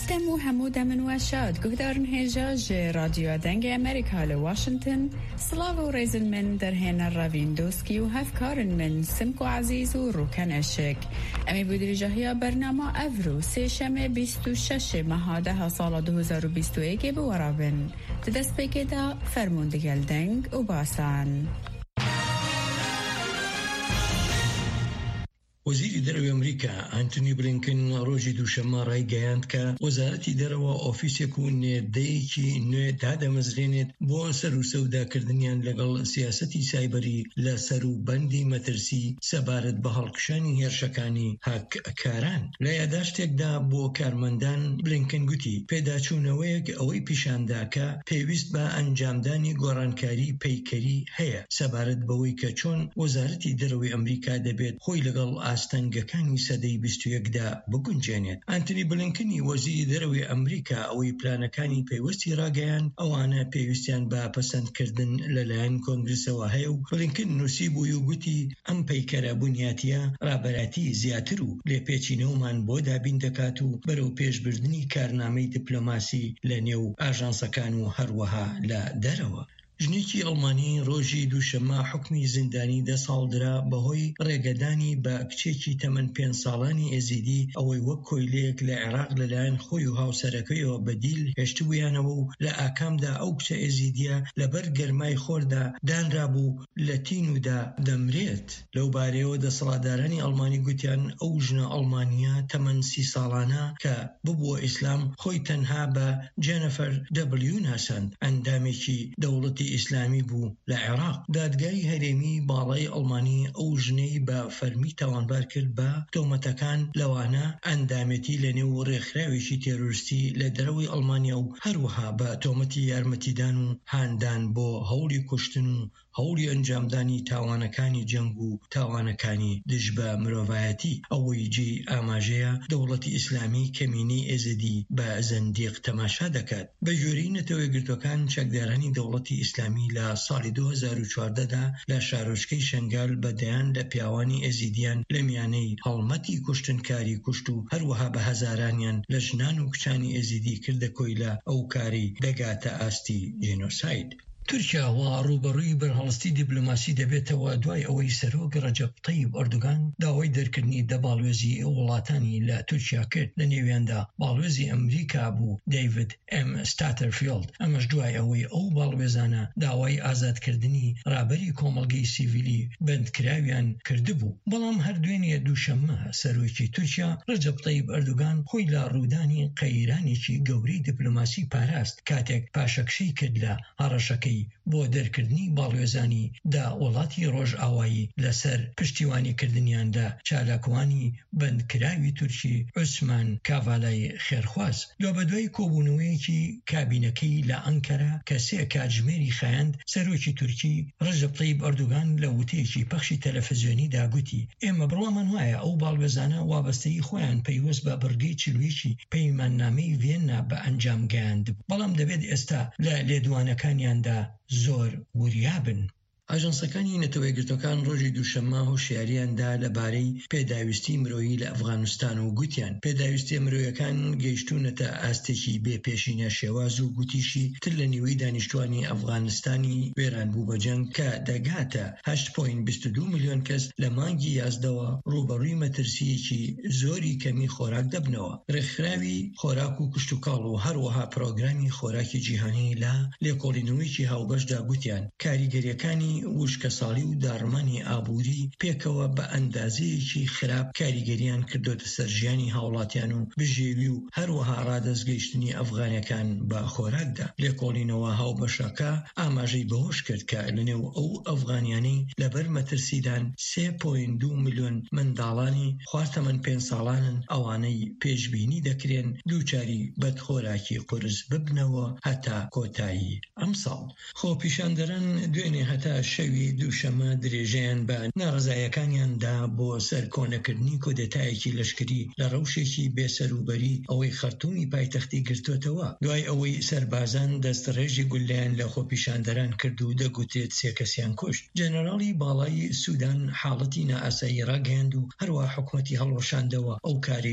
استمو حمودة من واشاد قهدارن هيجاج راديو دنگ أمريكا لواشنطن سلافو ريزن من درهن الرافين دوسكي وهفكارن من سمكو عزيز وروكن أشك أمي بودري جاهية برنامه أفرو سيشمه 26 مهاده سال 2021 بورابن تدست بكده فرموندگل دنگ و باسان. وەزیری دەرەوەی ئەمریکا ئانتونی بلینکن ڕۆژی دووشەممە ڕایگەیاند کە وەزارەتی دەرەوە ئۆفیسێک و نێردەیەکی نوێ دادەمەزرێنێت بۆ سەر و سەوداکردنیان لەگەڵ سیاسەتی سایبەری لە سەر و بەندی مەترسی سەبارەت بە هەڵکشانی هێرشەکانی هاککاران. لە یاداشتێکدا بۆ کارمەندان بلینکن گوتی پێداچوونەوەیەک ئەوەی پیشاندا کە پێویست بە ئەنجامدانی گۆڕانکاری پەیکەری هەیە سەبارەت بەوەی کە چۆن وەزارەتی دەرەوەی ئەمریکا دەبێت خۆی لەگەڵ ئاستەنگەکانی سەدەی 21دا بگونجێنێت. ئانتونی بلینکنی وەزیری دەرەوەی ئەمریکا ئەوەی پلانەکانی پێوەستی ڕاگەیاند ئەوانە پێویستیان بە پەسەندکردن لەلایەن کۆنگرسەوە هەیە و بلینکن نووسی بووی و گوتی ئەم پەیکەرە بوونیاتیە ڕابەراتی زیاتر و لێپێچینەوەمان بۆ دابین دەکات و بەرەو پێشبردننی کارنامەی دیپلۆماسی لە نێو ئاژانسەکان و هەروەها لە دەرەوە. ژنێکی ئەڵمانی ڕۆژی دووشەممە حکمی زیندانی 10 ساڵ درا بەهۆی ڕێگەدانی بە کچێکی تەمەن 5 ساڵانی ئێزیدی ئەوەی وەک کۆیلەیەک لە عێراق لەلایەن خۆی و هاوسەرەکەیەوە بەدیل هێشتبوویانەوە و لە ئاکامدا ئەو کچە ئێزیدیە لەبەر گەرمای خۆردا دانرابوو لە تینودا دەمرێت. لەو بارەیەوە دەسەڵاتدارانی ئەڵمانی گوتیان ئەو ژنە ئەڵمانیە تەمەن 30 ساڵانە کە ببووە ئیسلام خۆی تەنها بە جێنەفەر دەبلیو ناساند ئەندامێکی دەوڵەتی ئیسلامی بوو لە عێراق. دادگای هەرێمی باڵای ئەڵمانی ئەو ژنەی بە فەرمی تاوانبار کرد بە تۆمەتەکان لەوانە ئەندامەتی لە نێو ڕێکخراوێکی تێرۆریستی لە دەرەوەی ئەڵمانیا و هەروەها بە تۆمەتی یارمەتیدان و هاندان بۆ هەوڵی کوشتن و هەوڵی ئەنجامدانی تاوانەکانی جەنگ و تاوانەکانی دژ بە مرۆڤایەتی. ئەوەی جێ ئاماژەیە دەوڵەتی ئیسلامی کەمینەی ئێزدی بە زەندیق تەماشا دەکات. بە ژێرەی نەتەوەی گرتوەکان چەکدارانی دەوڵەتی ئیسلامی لە ساڵی 2014دا لە شارۆچکەی شەنگال بەدەیان لە پیاوانی ئێزیدیان لە میانەی هەڵمەتی کوشتنکاری کوشت و هەروەها بە هەزارانیان لە ژنان و کچانی ئێزیدی کردە کۆیلە ئەو کاری دەگاتە ئاستی جێنۆساید. تورکیا وا ڕوبەڕووی بەرهەڵستی دیپلۆماسی دەبێتەوە دوای ئەوەی سەرۆک ڕەجەب طەیب ئەردوغان داوای دەرکردنی دەباڵوێزی وڵاتانی لە تورکیا کرد. لە نێویاندا باڵوێزی ئەمریکا بوو دەیڤد ئێم ستاتەرفیلد. ئەمەش دوای ئەوەی ئەو باڵوێزانە داوای ئازادکردنی ڕابەری کۆمەڵگەی سیڤیلی بەندکراویان کردبوو. بەڵام هەردوێنێ دووشەممە سەرۆکی تورکیا ڕەجەب طەیب ئەردوغان خۆی لە ڕوودانی قەیرانێکی گەورەی دیپلۆماسی پاراست کاتێک پاشەکشەی کرد لە هەڕەشەکەی بۆ دەرکردنی باڵوێزانی دا وڵاتی ڕۆژئاوایی لەسەر پشتیوانیکردنیان لە چالاکوانی بەندکراوی تورکی عوسمان کاڤالای خێرخواز. لۆ بەدوای کۆبوونەوەیەکی کابینەکەی لە ئەنکەرە کە 3 کاتژمێری خایاند سەرۆکی تورکی ڕەجەب طەیب ئەردوغان لە وتەیەکی پەخشی تەلەڤیزیۆنیدا گوتی ئێمە بڕوامان وایە ئەو باڵوێزانە وابەستەی خۆیان پەیوەست بە بڕگەی چلوێکی پەیماننامەی ڤێننا بە ئەنجام گەیاند بەڵام دەبێت ئێستا لە لێدوانەکانیاندا زۆر وریابن. ئاژانسەکانی نەتەوەی گرتوەکان ڕۆژی دووشەممە هۆشیاریاندا لەبارەی پێداویستی مرۆیی لە ئەفغانستان و گوتیان پێداویستی مرۆیەکان گەیشتوونەتە ئاستێکی بێپێشینە شێواز و گوتیشی تر لە نیوەی دانیشتوانی ئەفغانستانی وێران بوو بە جەنگ کە دەگاتە 8.22 ملیۆن کەس لە مانگی یازدەوە ڕوبەڕووی مەترسیەکی زۆری کەمی خۆراک دەبنەوە. ڕێکخراوی خۆراک و کشتوکاڵ و هەروەها پرۆگرامی خۆراکی جیهانی لە لێکۆڵینەوەیکی هاوبەشدا گوتیان کاریگەریەکانی وشکە ساڵی و داڕمانی ئابووری پێکەوە بە ئەندازەیەکی خراپ کاریگەریان کردوتە سەر ژیانی هاوڵاتیان و بژێوی و هەروەها ڕادەستگەیشتنی ئەفغانەکان بە خۆراکدا. لێکۆڵینەوە هاوبەشەکە ئاماژەی بەهۆش کرد کە لەنێو ئەو ئەفغانیانەی لەبەر مەترسیدان 3.2 ملیۆن منداڵانی خوارتەمەن 5 ساڵانن ئەوانەی پێشبینی دەکرێن دووچاری بەدخۆراکی قورس ببنەوە هەتا کۆتایی ئەم ساڵ. خۆپیشاندەران دوێنێ هەتا شەوی دووشەممە درێژەیان بە ناڕزایەکانیاندا بۆ سەر کۆنەکردنی کۆدێتایەکی لەشکری لە ڕەوشێکی بێسەروبەری ئەوەی خەرتومی پایتەختی گرتوێتەوە دوای ئەوەی سەربازان دەستڕێژی گولەیان لە خۆپیشاندەران کرد و دەگوترێت 3 کەسیان کوشت. جەنەراڵی باڵای سوودان حاڵەتی نائاسایی ڕاگەیاند و هەروەها حکومەتی هەڵوەشاندەوە ئەو کاری